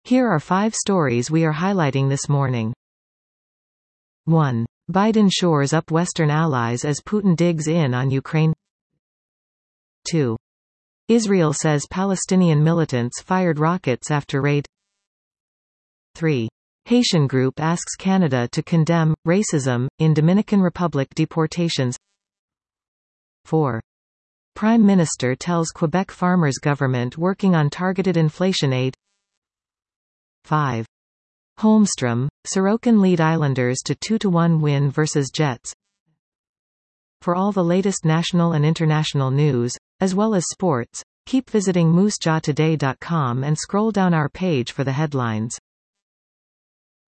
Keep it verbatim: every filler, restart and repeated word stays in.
Here are five stories we are highlighting this morning. one. Biden shores up Western allies as Putin digs in on Ukraine. two. Israel says Palestinian militants fired rockets after raid. three. Haitian group asks Canada to condemn racism in Dominican Republic deportations. four. Prime Minister tells Quebec farmers government working on targeted inflation aid. five. Holmstrom, Sorokin lead Islanders to two to one win versus Jets. For all the latest national and international news, as well as sports, keep visiting moose jaw today dot com and scroll down our page for the headlines.